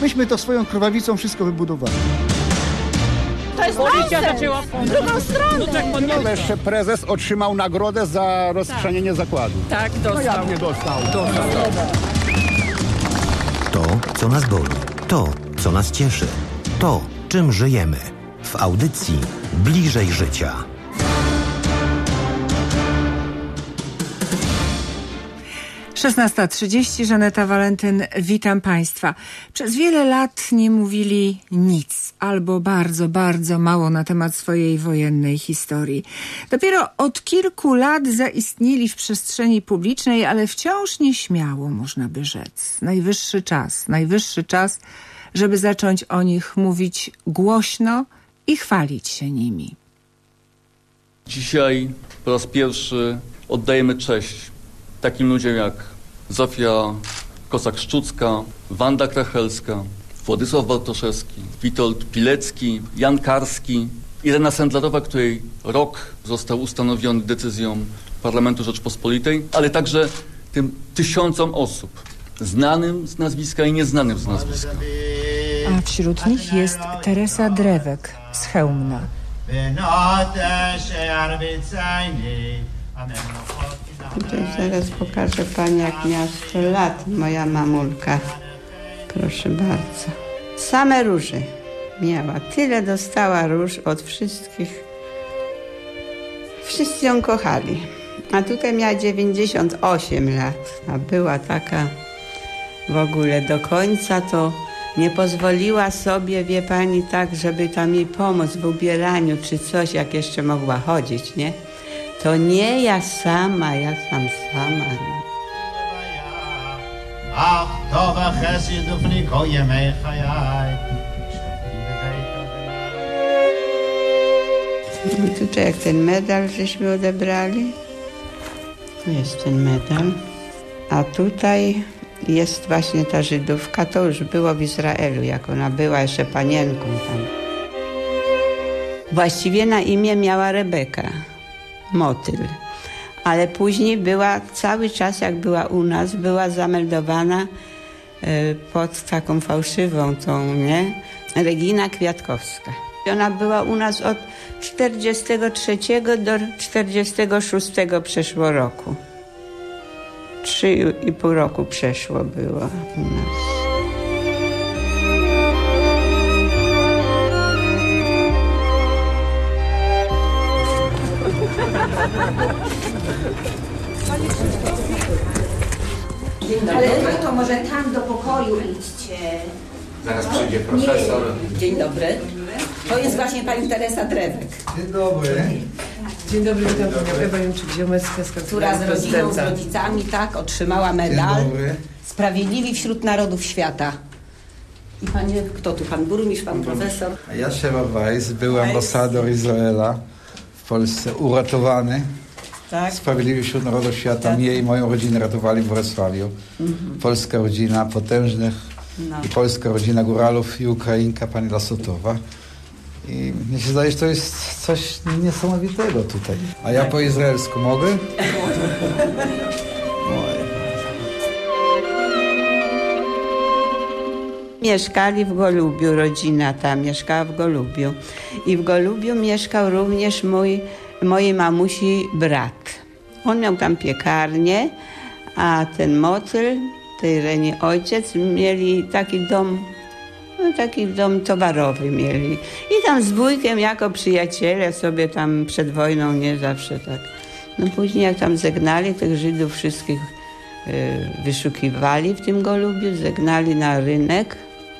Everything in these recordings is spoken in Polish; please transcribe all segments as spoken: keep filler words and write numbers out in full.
Myśmy to swoją krwawicą wszystko wybudowali. To jest policja zaczęła w drugą stronę. No, jeszcze prezes otrzymał nagrodę za rozprzestrzenienie tak. zakładu. Tak, dostał. No jak nie dostał? dostał. To, co nas boli. To, co nas cieszy. To, czym żyjemy. W audycji Bliżej Życia. szesnasta trzydzieści, Żaneta Walentyn, witam Państwa. Przez wiele lat nie mówili nic, albo bardzo, bardzo mało na temat swojej wojennej historii. Dopiero od kilku lat zaistnieli w przestrzeni publicznej, ale wciąż nieśmiało, można by rzec. Najwyższy czas, najwyższy czas, żeby zacząć o nich mówić głośno i chwalić się nimi. Dzisiaj po raz pierwszy oddajemy cześć takim ludziom jak Zofia Kosak-Szczucka, Wanda Krachelska, Władysław Bartoszewski, Witold Pilecki, Jan Karski, Irena Sendlerowa, której rok został ustanowiony decyzją Parlamentu Rzeczpospolitej, ale także tym tysiącom osób, znanym z nazwiska i nieznanym z nazwiska. A wśród nich jest Teresa Drewek z Chełmna. Tutaj zaraz pokażę pani, jak miała sto lat, moja mamulka. Proszę bardzo. Same róże miała. Tyle dostała róż od wszystkich. Wszyscy ją kochali. A tutaj miała dziewięćdziesiąt osiem lat. A była taka w ogóle do końca, to nie pozwoliła sobie, wie pani, tak, żeby tam jej pomóc w ubieraniu czy coś, jak jeszcze mogła chodzić, nie? To nie ja sama, ja tam sama. I tutaj jak ten medal żeśmy odebrali. Tu jest ten medal. A tutaj jest właśnie ta Żydówka. To już było w Izraelu, jak ona była jeszcze panienką tam. Właściwie na imię miała Rebeka Motyl, ale później była, cały czas jak była u nas, była zameldowana y, pod taką fałszywą tą, nie? Regina Kwiatkowska. Ona była u nas od czterdziestego trzeciego do czterdziestego szóstego przeszło roku. Trzy i pół roku przeszło było u nas. Ale to może tam do pokoju idźcie. Zaraz przyjdzie profesor. Nie. Dzień dobry. To jest właśnie pani Teresa Drewek. Dzień dobry. Dzień dobry, witam panią Ewę Jęczyk-Ziomecka, która z rodziną, z rodzicami, tak, otrzymała medal. Dzień dobry. Sprawiedliwi wśród narodów świata. I panie, kto tu? Pan burmistrz, pan profesor? Ja Sheva Weiss, był ambasador Izraela w Polsce, uratowany. Tak. Sprawiedliwi wśród narodów świata. Tak. Mnie i moją rodzinę ratowali w Wrocławiu. Mhm. Polska rodzina potężnych no. i polska rodzina góralów i Ukrainka, pani Lasotowa. I mnie się zdaje, że to jest coś niesamowitego tutaj. A ja po izraelsku mogę? Mieszkali w Golubiu, rodzina ta mieszkała w Golubiu. I w Golubiu mieszkał również mój, mojej mamusi brat. On miał tam piekarnię, a ten Motyl, tej Renie ojciec, mieli taki dom, no taki dom towarowy mieli. I tam z wujkiem jako przyjaciele sobie tam przed wojną, nie zawsze tak. No później jak tam zegnali tych Żydów wszystkich, y, wyszukiwali w tym Golubiu, zegnali na rynek.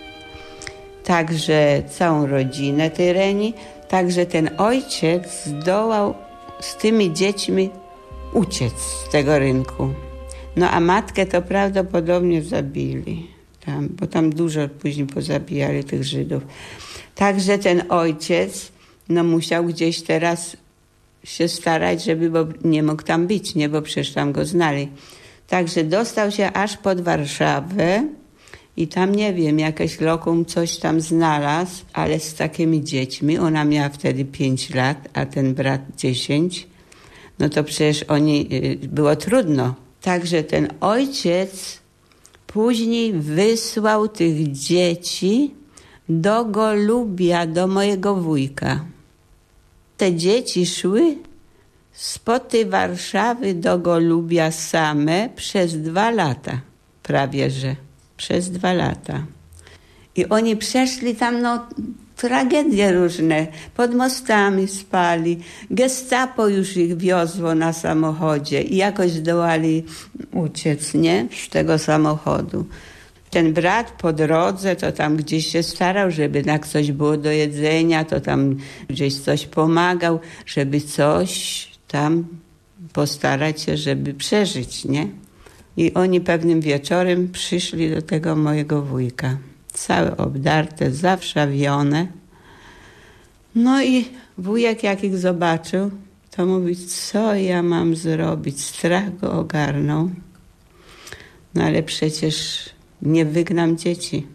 Także całą rodzinę tej Reni. Także ten ojciec zdołał z tymi dziećmi uciec z tego rynku. No a matkę to prawdopodobnie zabili tam, bo tam dużo później pozabijali tych Żydów. Także ten ojciec no musiał gdzieś teraz się starać, żeby bo nie mógł tam być, nie, bo przecież tam go znali. Także dostał się aż pod Warszawę i tam, nie wiem, jakieś lokum coś tam znalazł, ale z takimi dziećmi. Ona miała wtedy pięć lat, a ten brat dziesięć. No to przecież oni, było trudno. Także ten ojciec później wysłał tych dzieci do Golubia, do mojego wujka. Te dzieci szły spod tej Warszawy do Golubia same przez dwa lata. Prawie że. Przez dwa lata. I oni przeszli tam, no, tragedie różne. Pod mostami spali. Gestapo już ich wiozło na samochodzie i jakoś zdołali uciec, nie? Z tego samochodu. Ten brat po drodze to tam gdzieś się starał, żeby jak coś było do jedzenia, to tam gdzieś coś pomagał, żeby coś tam postarać się, żeby przeżyć, nie? I oni pewnym wieczorem przyszli do tego mojego wujka. Całe obdarte, zawszawione. No i wujek jak ich zobaczył, to mówi, co ja mam zrobić? Strach go ogarnął. No ale przecież nie wygnam dzieci.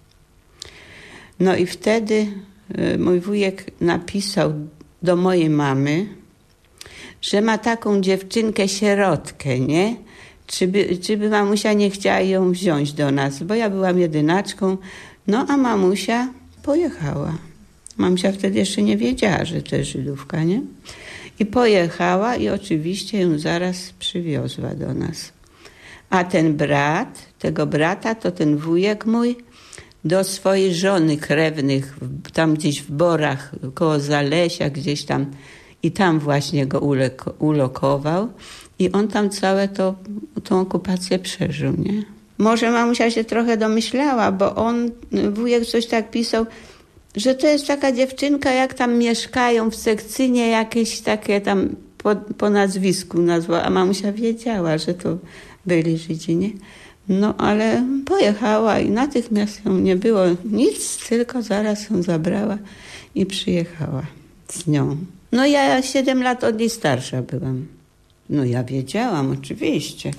No i wtedy mój wujek napisał do mojej mamy, że ma taką dziewczynkę sierotkę, nie? Czy by, czy by mamusia nie chciała ją wziąć do nas, bo ja byłam jedynaczką. No a mamusia pojechała. Mamusia wtedy jeszcze nie wiedziała, że to jest Żydówka, nie? I pojechała i oczywiście ją zaraz przywiozła do nas. A ten brat, tego brata, to ten wujek mój do swojej żony krewnych, tam gdzieś w Borach, koło Zalesia, gdzieś tam, i tam właśnie go uleko, ulokował. I on tam całe to, tą okupację przeżył, nie? Może mamusia się trochę domyślała, bo on, wujek coś tak pisał, że to jest taka dziewczynka, jak tam mieszkają w Sekcynie, jakieś takie tam po, po nazwisku nazwa, a mamusia wiedziała, że to byli Żydzi, nie? No ale pojechała i natychmiast ją nie było nic, tylko zaraz ją zabrała i przyjechała z nią. No ja siedem lat od niej starsza byłam. No ja wiedziałam, oczywiście.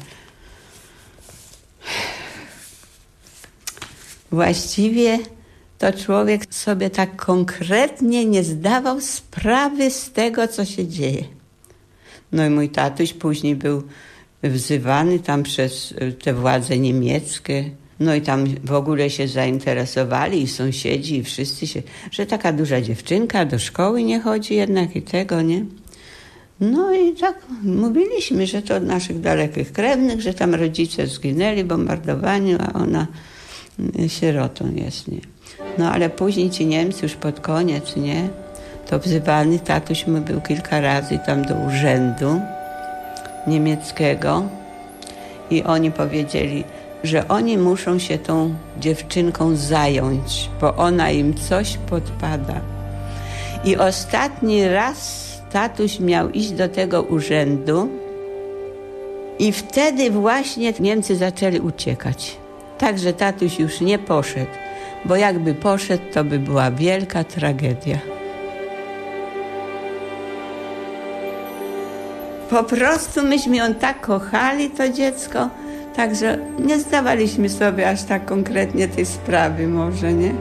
Właściwie to człowiek sobie tak konkretnie nie zdawał sprawy z tego, co się dzieje. No i mój tatuś później był wzywany tam przez te władze niemieckie. No i tam w ogóle się zainteresowali i sąsiedzi i wszyscy się, że taka duża dziewczynka do szkoły nie chodzi jednak i tego, nie? No i tak mówiliśmy, że to od naszych dalekich krewnych, że tam rodzice zginęli w bombardowaniu, a ona sierotą jest, nie? No ale później ci Niemcy już pod koniec, nie? To wzywany tatuś mu był kilka razy tam do urzędu niemieckiego i oni powiedzieli, że oni muszą się tą dziewczynką zająć, bo ona im coś podpada. I ostatni raz tatuś miał iść do tego urzędu i wtedy właśnie Niemcy zaczęli uciekać. Także tatuś już nie poszedł, bo jakby poszedł, to by była wielka tragedia. Po prostu myśmy ją tak kochali, to dziecko, także nie zdawaliśmy sobie aż tak konkretnie tej sprawy może, nie?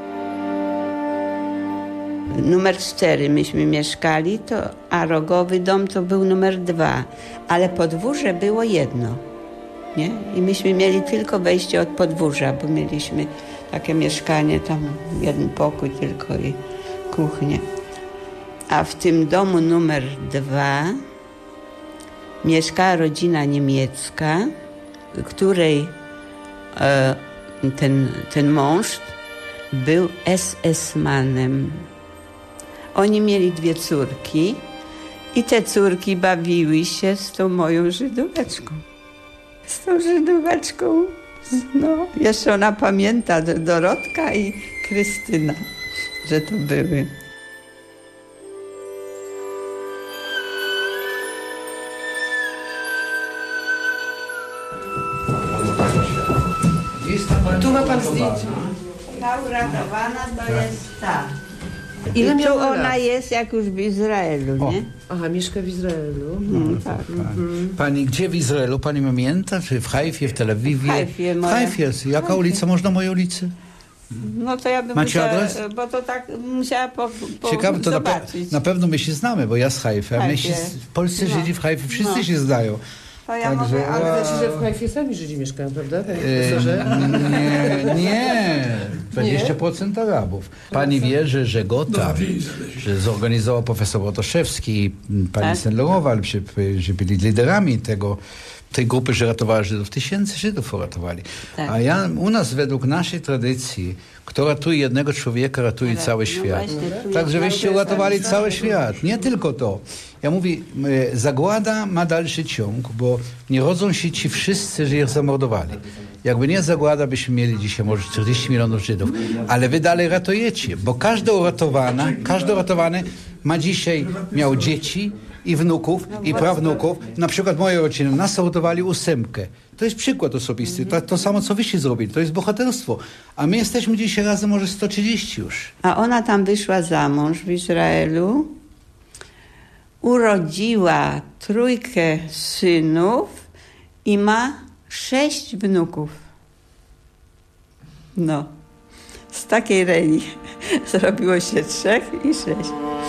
Numer cztery myśmy mieszkali, to, a rogowy dom to był numer dwa, ale podwórze było jedno, nie? I myśmy mieli tylko wejście od podwórza, bo mieliśmy takie mieszkanie, tam jeden pokój tylko i kuchnię. A w tym domu numer dwa mieszkała rodzina niemiecka, której e, ten, ten mąż był es es manem. Oni mieli dwie córki i te córki bawiły się z tą moją Żydóweczką. Z tą Żydóweczką, no, jeszcze ona pamięta, Dorotka i Krystyna, że to były. Tu ma pan zdjęcie. Ta uratowana to jest ta. Ile I tu miała ona lat? jest jak już w Izraelu, nie? Aha, mieszka w Izraelu. Mm, tak. Pani gdzie w Izraelu? Pani pamięta? Czy w Hajfie, w Tel Awiwie? W Hajfie, W moja- Hajfie jest. Jaka Hajfie. ulica? Można moją ulicę? No to ja bym Macie musiała, adres? bo to tak musiała po, po Ciekawe, to na, pe- zobaczyć. na pewno my się znamy, bo ja z Hajfy, a my Hajfie. się, polscy No. Żydzi w Hajfie wszyscy No. się zdają. To ja Także, mówię, Ale ale... znaczy, że w Hajfie sami Żydzi mieszkają, prawda, panie E, profesorze? Nie, nie, dwadzieścia procent Arabów. Pani wie, że Żegota, że zorganizował profesor Bartoszewski i pani Tak. Sendlerowa, że byli liderami tego, tej grupy, że ratowała Żydów. Tysięcy Żydów uratowali. Tak. A ja, u nas według naszej tradycji, kto ratuje jednego człowieka, ratuje Tak, cały no świat. właśnie, tu Także jest wyście cały uratowali świat. cały świat. Nie tylko to. Ja mówię, e, zagłada ma dalszy ciąg, bo nie rodzą się ci wszyscy, że ich zamordowali. Jakby nie zagłada, byśmy mieli dzisiaj może czterdzieści milionów Żydów. Ale wy dalej ratujecie, bo każda uratowana, każdy uratowany ma dzisiaj, miał dzieci i wnuków, i prawnuków. Na przykład moje rodziny nas uratowali ósemkę. To jest przykład osobisty. To, to samo, co wyście zrobili. To jest bohaterstwo. A my jesteśmy dzisiaj razem może sto trzydzieści już. A ona tam wyszła za mąż w Izraelu, urodziła trójkę synów i ma sześć wnuków. No, z takiej Reni zrobiło się trzech i sześć.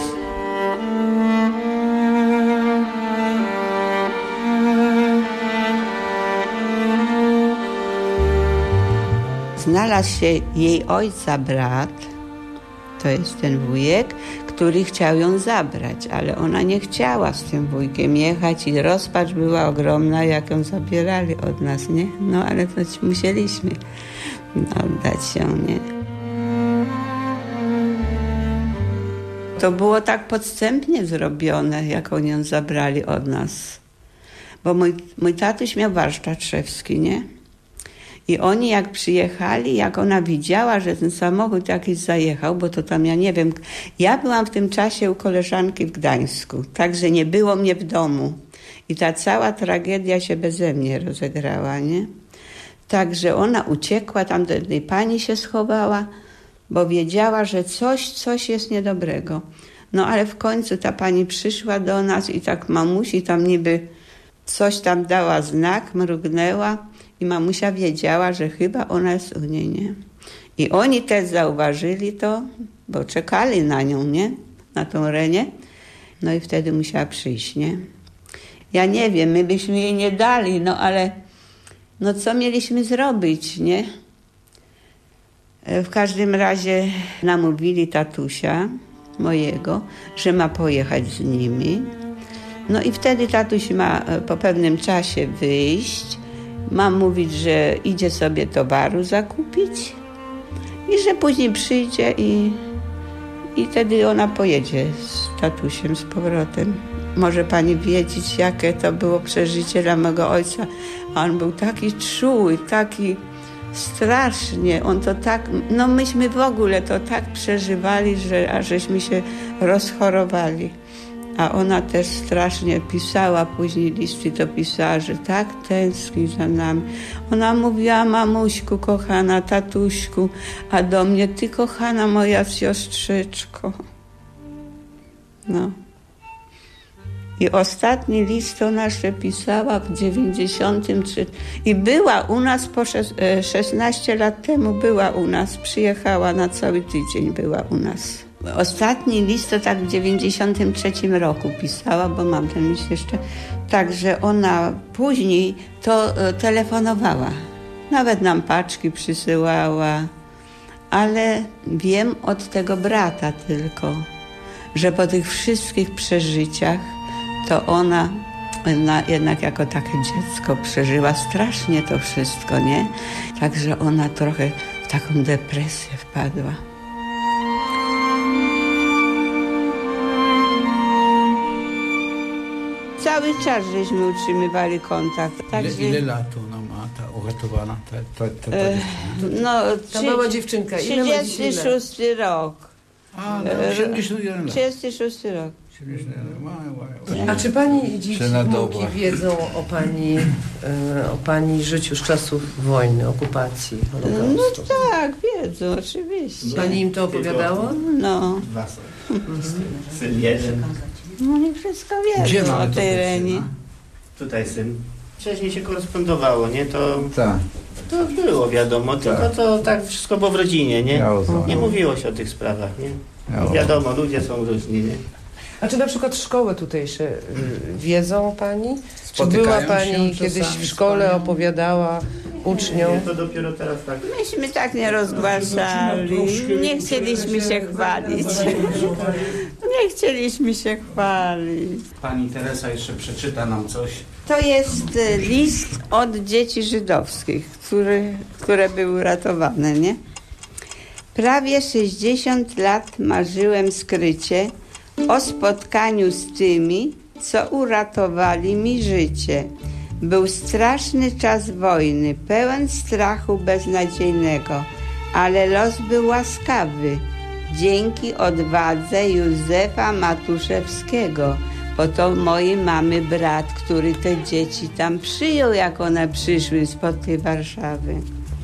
Znalazł się jej ojca brat, to jest ten wujek, który chciał ją zabrać, ale ona nie chciała z tym wujkiem jechać i rozpacz była ogromna, jak ją zabierali od nas, nie? No ale to musieliśmy oddać ją, nie? To było tak podstępnie zrobione, jak oni ją zabrali od nas. Bo mój, mój tatuś miał warsztat szewski, nie? I oni jak przyjechali, jak ona widziała, że ten samochód jakiś zajechał, bo to tam ja nie wiem, ja byłam w tym czasie u koleżanki w Gdańsku, także nie było mnie w domu. I ta cała tragedia się beze mnie rozegrała, nie? Także ona uciekła, tam do jednej pani się schowała, bo wiedziała, że coś, coś jest niedobrego. No ale w końcu ta pani przyszła do nas i tak mamusi tam niby coś tam dała znak, mrugnęła. I mamusia wiedziała, że chyba ona jest u niej, nie? I oni też zauważyli to, bo czekali na nią, nie? Na tą Renię. No i wtedy musiała przyjść, nie? Ja nie wiem, my byśmy jej nie dali, no ale no co mieliśmy zrobić, nie? W każdym razie namówili tatusia mojego, że ma pojechać z nimi. No i wtedy tatuś ma po pewnym czasie wyjść. Mam mówić, że idzie sobie towaru zakupić i że później przyjdzie i, i wtedy ona pojedzie z tatusiem z powrotem. Może pani wiedzieć, jakie to było przeżycie dla mego ojca. On był taki czuły, taki strasznie. On to tak, no myśmy w ogóle to tak przeżywali, że aż żeśmy się rozchorowali. A ona też strasznie pisała, później listy to pisała, że tak tęskni za nami. Ona mówiła, mamuśku kochana, tatuśku, a do mnie, ty kochana moja siostrzyczko. No. I ostatni list ona jeszcze pisała w dziewięćdziesiątym trzecim. I była u nas po szesnaście lat temu, była u nas, przyjechała na cały tydzień, była u nas. Ostatni list to tak w dziewięćdziesiątym trzecim roku pisała, bo mam ten list jeszcze. Także ona później to telefonowała. Nawet nam paczki przysyłała. Ale wiem od tego brata tylko, że po tych wszystkich przeżyciach to ona, ona jednak jako takie dziecko przeżyła strasznie to wszystko, nie? Także ona trochę w taką depresję wpadła. Cały czas żeśmy utrzymywali kontakt. Także... Ile, ile lat ona ma, ta uratowana, ta, ta, ta, ta e, no, ta mała dziewczynka, ile ma trzydziesty szósty rok. A, no, siedemdziesiąt jeden lat. trzydziesty szósty rok. A czy pani dzieci Cena wnuki dobra. wiedzą o pani, e, o pani życiu z czasów wojny, okupacji, Holokaustu? No tak, wiedzą, oczywiście. Pani im to opowiadała? No. Syn jeden. No oni wszystko Gdzie wiedzą ma o to tej syna? Reni. Tutaj syn. Wcześniej się korespondowało, nie? To, Tak. to było wiadomo, tylko to tak wszystko było w rodzinie, nie? Ja rozumiem. Nie mówiło się o tych sprawach, nie? Ja Wiadomo, ludzie są różni, nie? A czy na przykład szkoły tutejsze y, wiedzą pani? Czy była Spotykają pani się kiedyś czasami w szkole, z panią? opowiadała uczniom? Nie, to dopiero teraz tak. Myśmy tak nie rozgłaszali, nie chcieliśmy się chwalić. Nie chcieliśmy się chwalić. Pani Teresa jeszcze przeczyta nam coś. To jest e, list od dzieci żydowskich, który, które były ratowane, nie? Prawie sześćdziesiąt lat marzyłem skrycie o spotkaniu z tymi, co uratowali mi życie. Był straszny czas wojny, pełen strachu beznadziejnego, ale los był łaskawy. Dzięki odwadze Józefa Matuszewskiego, bo to mojej mamy brat, który te dzieci tam przyjął, jak one przyszły spod tej Warszawy.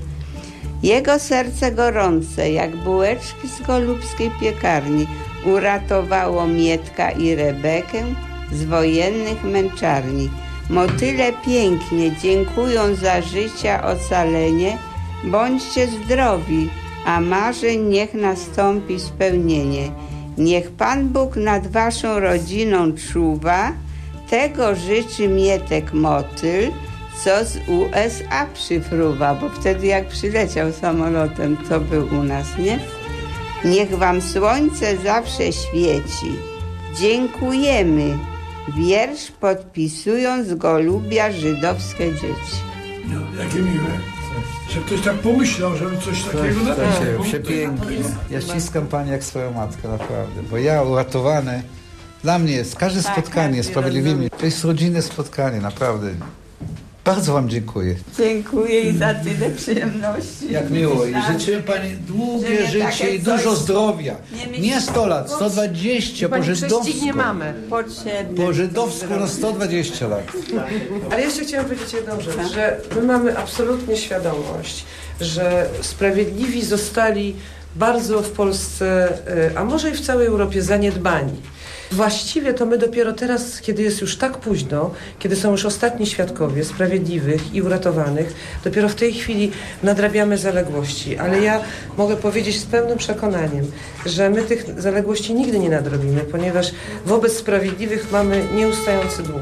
Jego serce gorące, jak bułeczki z golubskiej piekarni, uratowało Mietka i Rebekę z wojennych męczarni. Motyle pięknie dziękują za życia ocalenie, bądźcie zdrowi, a marzeń niech nastąpi spełnienie. Niech Pan Bóg nad waszą rodziną czuwa, tego życzy Mietek Motyl, co z U S A przyfruwa, bo wtedy jak przyleciał samolotem, to był u nas, nie? Niech wam słońce zawsze świeci. Dziękujemy. Wiersz podpisują z golubia żydowskie dzieci. No, jakie miłe. Że ktoś tak pomyślał, żeby coś takiego Coś napisał. takiego, przepięknie. Ja ściskam pani jak swoją matkę, naprawdę. Bo ja uratowany, dla mnie jest każde spotkanie sprawiedliwymi. To jest rodzinne spotkanie, naprawdę. Bardzo wam dziękuję. Dziękuję i za tyle przyjemności. Jak miło. I życzymy pani długie Żeby życie takie i dużo coś zdrowia. nie myśli- Nie sto lat, sto dwadzieścia po Pani żydowsku. prześcignie mamę. Potrzebne. Po żydowsku na sto dwadzieścia lat. Ale jeszcze chciałam powiedzieć jedną rzecz, że my mamy absolutnie świadomość, że sprawiedliwi zostali bardzo w Polsce, y, a może i w całej Europie zaniedbani. Właściwie to my dopiero teraz, kiedy jest już tak późno, kiedy są już ostatni świadkowie sprawiedliwych i uratowanych, dopiero w tej chwili nadrabiamy zaległości. Ale ja mogę powiedzieć z pełnym przekonaniem, że my tych zaległości nigdy nie nadrobimy, ponieważ wobec sprawiedliwych mamy nieustający dług.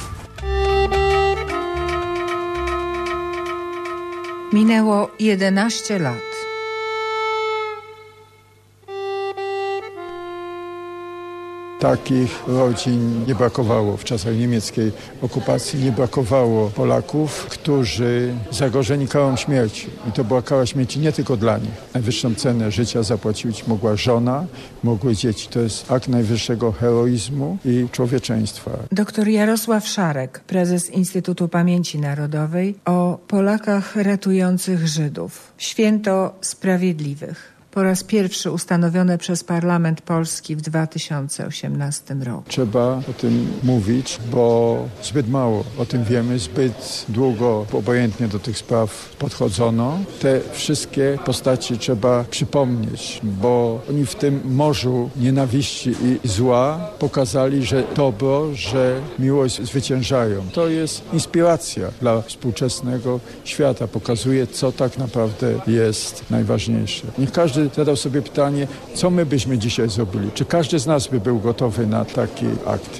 Minęło jedenaście lat. Takich rodzin nie brakowało w czasach niemieckiej okupacji, nie brakowało Polaków, którzy zagrożeni karą śmierci. I to była kara śmierci nie tylko dla nich. Najwyższą cenę życia zapłacić mogła żona, mogły dzieci. To jest akt najwyższego heroizmu i człowieczeństwa. Doktor Jarosław Szarek, prezes Instytutu Pamięci Narodowej, o Polakach ratujących Żydów. Święto Sprawiedliwych. Po raz pierwszy ustanowione przez Parlament Polski w dwa tysiące osiemnastym roku. Trzeba o tym mówić, bo zbyt mało o tym wiemy, zbyt długo obojętnie do tych spraw podchodzono. Te wszystkie postaci trzeba przypomnieć, bo oni w tym morzu nienawiści i zła pokazali, że dobro, że miłość zwyciężają. To jest inspiracja dla współczesnego świata. Pokazuje, co tak naprawdę jest najważniejsze. Niech każdy zadał sobie pytanie, co my byśmy dzisiaj zrobili? Czy każdy z nas by był gotowy na taki akt?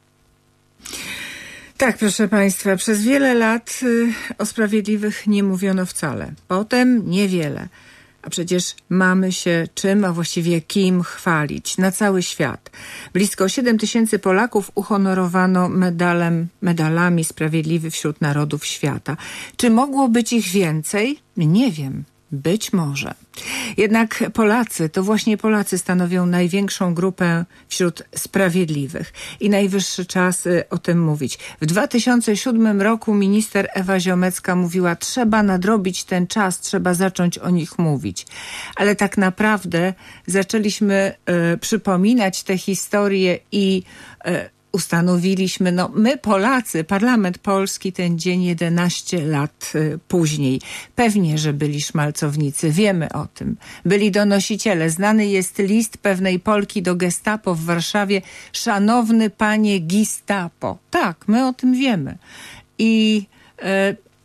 Tak, proszę Państwa, przez wiele lat y, o sprawiedliwych nie mówiono wcale. Potem niewiele. A przecież mamy się czym, a właściwie kim chwalić na cały świat. Blisko siedem tysięcy Polaków uhonorowano medalem, medalami Sprawiedliwy wśród Narodów Świata. Czy mogło być ich więcej? Nie wiem. Być może. Jednak Polacy, to właśnie Polacy stanowią największą grupę wśród sprawiedliwych. I najwyższy czas o tym mówić. W dwa tysiące siódmym roku minister Ewa Ziomecka mówiła, trzeba nadrobić ten czas, trzeba zacząć o nich mówić. Ale tak naprawdę zaczęliśmy e, przypominać te historie i e, ustanowiliśmy, no my Polacy, Parlament Polski ten dzień jedenaście lat y, później. Pewnie, że byli szmalcownicy, wiemy o tym. Byli donosiciele. Znany jest list pewnej Polki do Gestapo w Warszawie. Szanowny panie Gestapo. Tak, my o tym wiemy. I y,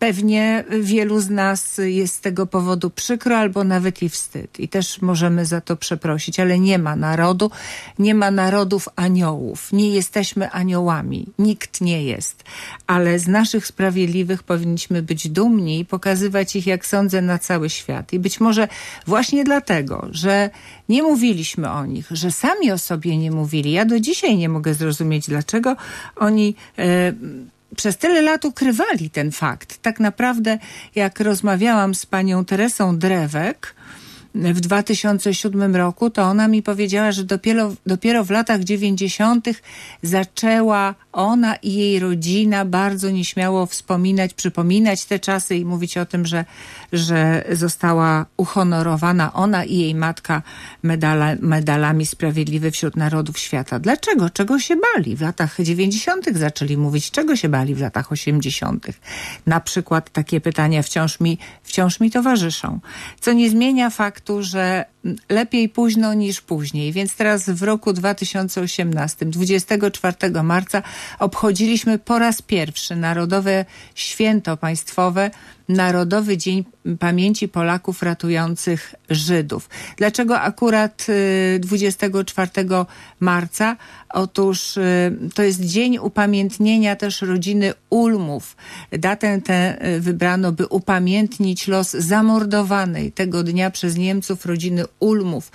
pewnie wielu z nas jest z tego powodu przykro albo nawet i wstyd. I też możemy za to przeprosić, ale nie ma narodu, nie ma narodów aniołów. Nie jesteśmy aniołami. Nikt nie jest. Ale z naszych sprawiedliwych powinniśmy być dumni i pokazywać ich, jak sądzę, na cały świat. I być może właśnie dlatego, że nie mówiliśmy o nich, że sami o sobie nie mówili. Ja do dzisiaj nie mogę zrozumieć, dlaczego oni e, przez tyle lat ukrywali ten fakt. Tak naprawdę, jak rozmawiałam z panią Teresą Drewek w dwa tysiące siódmym roku, to ona mi powiedziała, że dopiero, dopiero w latach dziewięćdziesiątych zaczęła ona i jej rodzina bardzo nieśmiało wspominać, przypominać te czasy i mówić o tym, że, że została uhonorowana ona i jej matka medala, medalami Sprawiedliwy wśród Narodów Świata. Dlaczego? Czego się bali? W latach dziewięćdziesiątych zaczęli mówić. Czego się bali w latach osiemdziesiątych? Na przykład takie pytania wciąż mi, wciąż mi towarzyszą. Co nie zmienia faktu, że lepiej późno niż później. Więc teraz w roku dwa tysiące osiemnastym, dwudziestego czwartego marca obchodziliśmy po raz pierwszy Narodowe Święto Państwowe, Narodowy Dzień Pamięci Polaków ratujących Żydów. Dlaczego akurat dwudziestego czwartego marca? Otóż to jest dzień upamiętnienia też rodziny Ulmów. Datę tę wybrano, by upamiętnić los zamordowanej tego dnia przez Niemców rodziny Ulmów.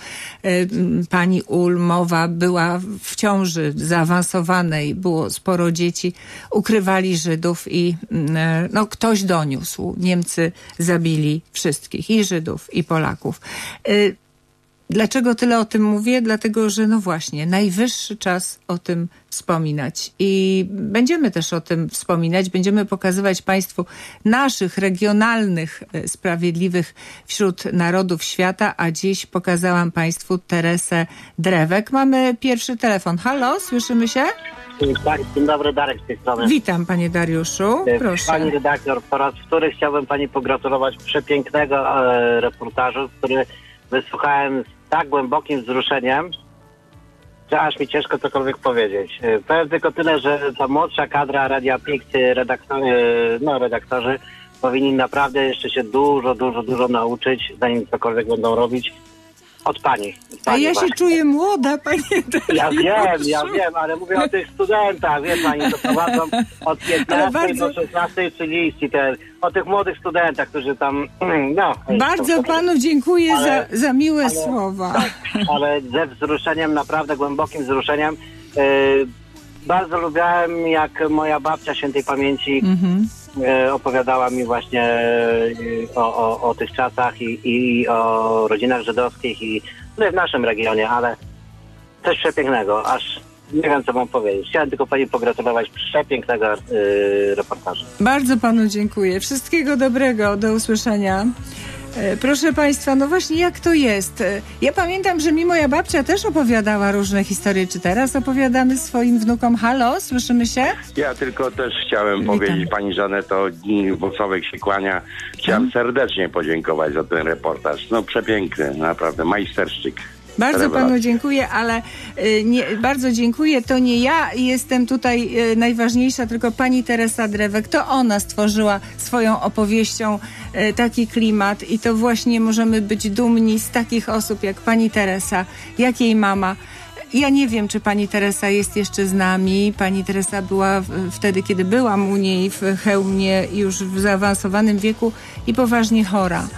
Pani Ulmowa była w ciąży zaawansowanej, było sporo dzieci, ukrywali Żydów i no, ktoś doniósł. Niemcy zabili wszystkich, i Żydów, i Polaków. Dlaczego tyle o tym mówię? Dlatego, że no właśnie, najwyższy czas o tym wspominać. I będziemy też o tym wspominać, będziemy pokazywać Państwu naszych regionalnych sprawiedliwych wśród narodów świata, a dziś pokazałam Państwu Teresę Drewek. Mamy pierwszy telefon. Halo, słyszymy się? Dzień dobry, Darek z tej strony. Witam, panie Dariuszu. Proszę. Pani redaktor, po raz wtóry chciałbym pani pogratulować przepięknego e, reportażu, który wysłuchałem z tak głębokim wzruszeniem, że aż mi ciężko cokolwiek powiedzieć. E, powiem tylko tyle, że ta młodsza kadra Radia Pix, redaktor, e, no, redaktorzy powinni naprawdę jeszcze się dużo, dużo, dużo nauczyć, zanim cokolwiek będą robić. Od pani. A ja właśnie. się czuję młoda, panie Dariuszu. Ja wiem, ja wiem, ale mówię o tych studentach, wie pani, to prowadzą od piętnastej bardzo... do szesnastej trzydzieści, te, o tych młodych studentach, którzy tam, no... Bardzo to, panu dziękuję ale, za, za miłe ale, słowa. Tak, ale ze wzruszeniem, naprawdę głębokim wzruszeniem. Yy, bardzo lubiałem, jak moja babcia świętej pamięci mm-hmm. yy, opowiadała mi właśnie yy, o, o, o tych czasach i, i o rodzinach żydowskich i no, w naszym regionie, ale coś przepięknego, aż nie wiem, co mam powiedzieć. Chciałem tylko pani pogratulować przepięknego yy, reportażu. Bardzo panu dziękuję. Wszystkiego dobrego. Do usłyszenia. Proszę państwa, no właśnie jak to jest? Ja pamiętam, że mi moja babcia też opowiadała różne historie. Czy teraz opowiadamy swoim wnukom? Halo, słyszymy się? Ja tylko też chciałem Witam. powiedzieć, pani Żaneto, Włocławek się kłania. Chciałem hmm? serdecznie podziękować za ten reportaż. No przepiękny, naprawdę, majstersztyk. Bardzo Rewelacja. panu dziękuję, ale y, nie, bardzo dziękuję. To nie ja jestem tutaj y, najważniejsza, tylko pani Teresa Drewek. To ona stworzyła swoją opowieścią y, taki klimat i to właśnie możemy być dumni z takich osób jak pani Teresa, jak jej mama. Ja nie wiem, czy pani Teresa jest jeszcze z nami. Pani Teresa była w, wtedy, kiedy byłam u niej w Chełmie, już w zaawansowanym wieku i poważnie chora.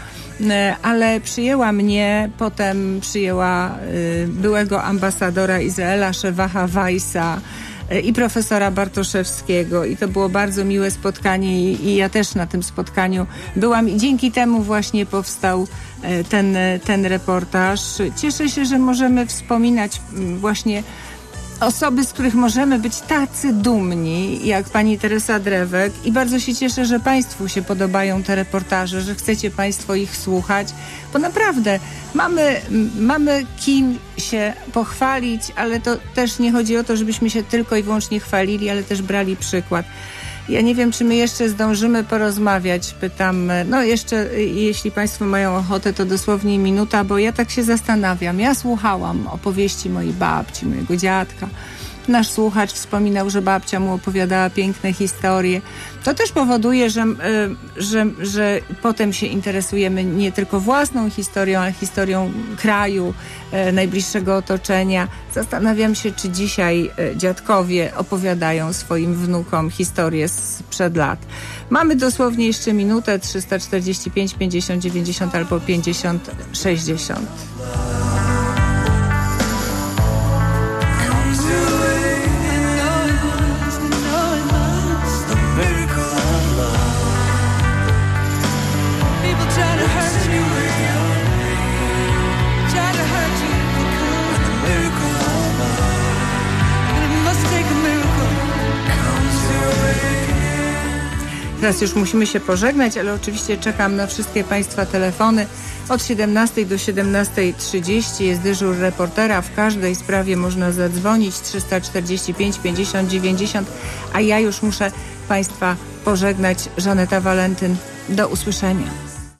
Ale przyjęła mnie, potem przyjęła y, byłego ambasadora Izraela, Szewacha Weissa y, i profesora Bartoszewskiego i to było bardzo miłe spotkanie i, i ja też na tym spotkaniu byłam i dzięki temu właśnie powstał y, ten, ten reportaż. Cieszę się, że możemy wspominać y, właśnie osoby, z których możemy być tacy dumni, jak pani Teresa Drewek i bardzo się cieszę, że państwu się podobają te reportaże, że chcecie państwo ich słuchać, bo naprawdę mamy, mamy kim się pochwalić, ale to też nie chodzi o to, żebyśmy się tylko i wyłącznie chwalili, ale też brali przykład. Ja nie wiem, czy my jeszcze zdążymy porozmawiać, pytam, no jeszcze, jeśli państwo mają ochotę, to dosłownie minuta, bo ja tak się zastanawiam. Ja słuchałam opowieści mojej babci, mojego dziadka, Nasz słuchacz wspominał, że babcia mu opowiadała piękne historie. To też powoduje, że, że, że potem się interesujemy nie tylko własną historią, ale historią kraju, najbliższego otoczenia. Zastanawiam się, czy dzisiaj dziadkowie opowiadają swoim wnukom historie sprzed lat. Mamy dosłownie jeszcze minutę, trzysta czterdzieści pięć, pięćdziesiąt, dziewięćdziesiąt albo pięćdziesiąt, sześćdziesiąt. Teraz już musimy się pożegnać, ale oczywiście czekam na wszystkie Państwa telefony. Od siedemnastej do siedemnastej trzydzieści jest dyżur reportera. W każdej sprawie można zadzwonić trzysta czterdzieści pięć, pięćdziesiąt, dziewięćdziesiąt, a ja już muszę Państwa pożegnać. Żaneta Walentyn, do usłyszenia.